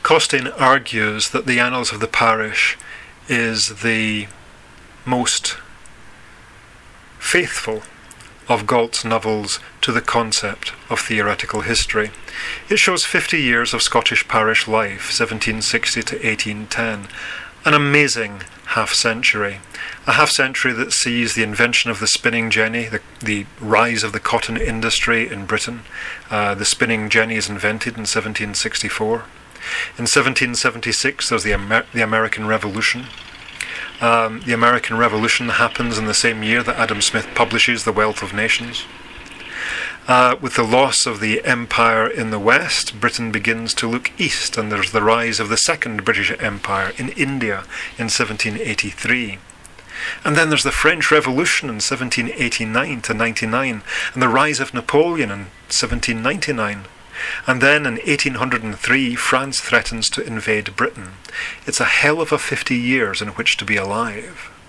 Costain argues that the Annals of the Parish is the most faithful of Galt's novels to the concept of theoretical history. It shows 50 years of Scottish parish life, 1760 to 1810, an amazing half-century. A half-century that sees the invention of the spinning jenny, the rise of the cotton industry in Britain. The spinning jenny is invented in 1764. In 1776, there's the American Revolution. The American Revolution happens in the same year that Adam Smith publishes The Wealth of Nations. With the loss of the empire in the West, Britain begins to look east, and there's the rise of the Second British Empire in India in 1783. And then there's the French Revolution in 1789 to 99, and the rise of Napoleon in 1799. And then in 1803, France threatens to invade Britain. It's a hell of a 50 years in which to be alive.